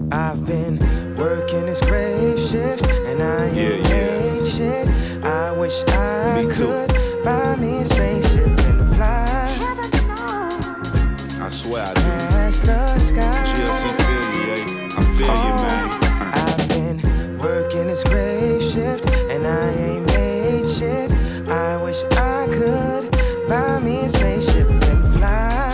I've been working this grave shift, and I ain't made shit. I wish I could buy me a spaceship and fly. I swear I do. Past the sky. GLC Philly, I feel you, man. I've been working this grave shift, and I ain't made shit. I wish I could buy me a spaceship and fly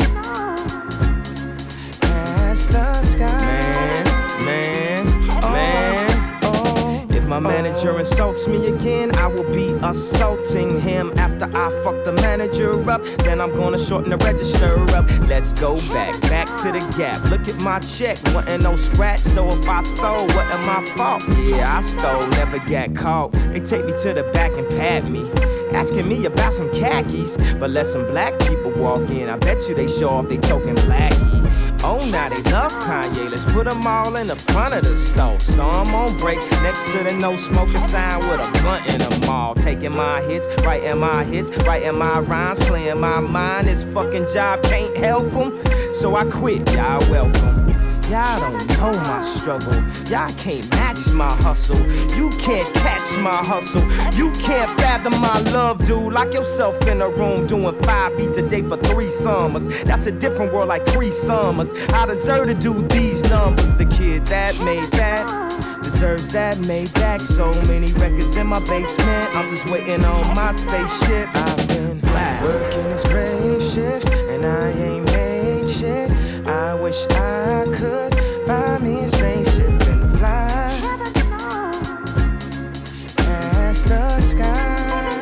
past the sky. Man, oh. If my manager insults me again, I will be assaulting him. After I fuck the manager up, then I'm gonna shorten the register up. Let's go back to the Gap. Look at my check, wasn't no scratch. So if I stole, wasn't my fault. Yeah, I stole, never got caught. They take me to the back and pat me, asking me about some khakis. But let some black people walk in, I bet you they show off they token blackie. Oh, now they love Kanye, let's put them all in the front of the store. So I'm on break next to the no smoking sign with a blunt in them all. Taking my hits, writing my rhymes, playing my mind. This fucking job can't help them, so I quit, y'all welcome. Y'all don't know my struggle. Y'all can't match my hustle. You can't catch my hustle. You can't fathom my love, dude. Lock yourself in a room doing 5 beats a day for 3 summers. That's a different world like 3 summers. I deserve to do these numbers. The kid that made that deserves that made back. So many records in my basement. I'm just waiting on my spaceship. I've been working this grave shift, and I ain't made shit. I wish I could buy me a spaceship and fly past the sky.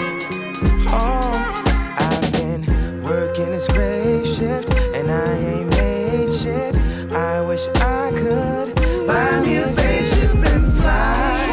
Oh, I've been working this grave shift, and I ain't made shit. I wish I could buy me a spaceship and fly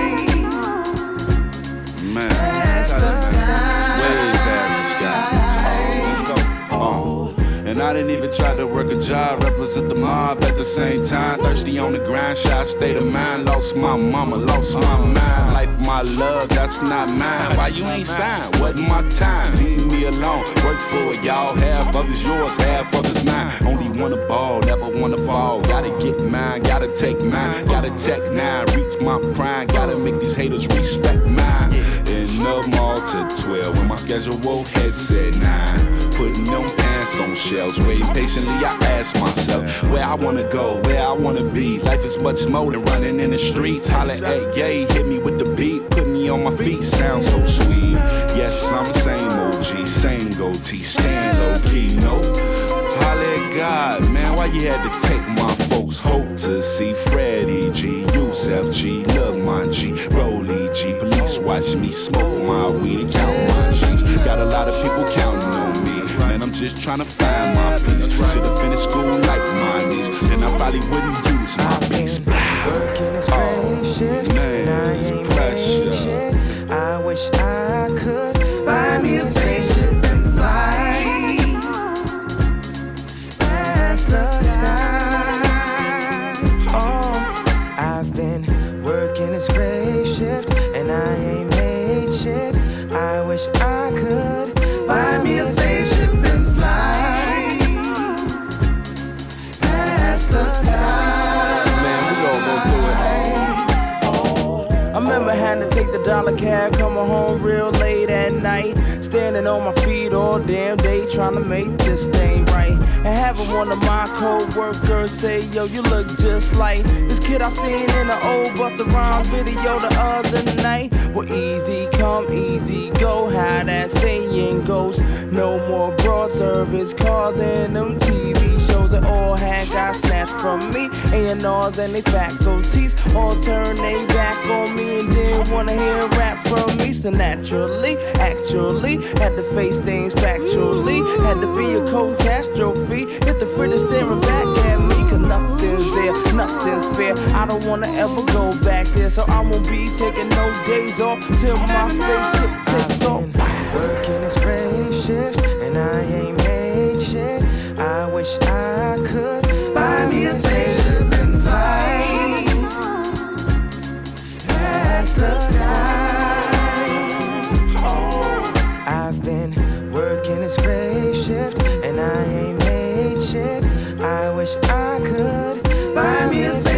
past the sky. Way past the sky. Let's go. And I didn't even try to work a job, represent the mob at the same time. Thirsty on the grind, shy state of mind. Lost my mama, lost my mind. Life, my love, that's not mine. Why you ain't signed? Wasn't my time. Leave me alone, work for it, y'all. Half of it's yours, half of it's mine. Only wanna ball, never wanna fall. Gotta get mine, gotta take mine. Gotta tech 9, reach my prime. Gotta make these haters respect mine. In the mall to 12, when my schedule head said 9. Putting them pants on shelves, waiting patiently, I ask myself where I wanna go, where I wanna be. Life is much more than running in the streets. Holla at yay, hit me with the beat, put me on my feet, sound so sweet. Yes, I'm the same OG, same goatee, stand low key, no. Holla at God, man, why you had to take my folks' hope to see Freddie G, Yusef G, Lil Mon G, Rolly G. Police watch me smoke my weed and count my G's. Got a lot of people counting on me. Man, I'm just tryna find my peace. Should've finished school like my niece, then I probably wouldn't use my beats. Working this grave shift, man, and I ain't made shit. I wish I could buy me a spaceship and fly past the sky. Oh, I've been working this grave shift, and I ain't made shit. I wish I could buy me a spaceship and fly past the sky. Man, we all gon' do it. I remember having to take the dollar cab, coming home real late at night, standing on my feet all damn day trying to make this thing right. And having one of my co-workers say, yo, you look just like this kid I seen in the old Busta Rhymes video the other night. Well, easy come, easy go, how that saying goes. No more broad service cars and them TV shows that all had got snatched from me. A&Rs and they faculties all turned they back on me and didn't wanna hear rap from me. So naturally, actually, had to face things factually. Had to be a catastrophe. Hit the fridge staring back at me, cause nothing's there, nothing's fair. I don't wanna ever go back there, so I won't be taking no days off till my spaceship takes off. Working this grave shift, and I ain't made shit. I wish I could buy me a spaceship and fly past the sky. Oh, I've been working this grave shift, and I ain't made shit. I wish I could buy me a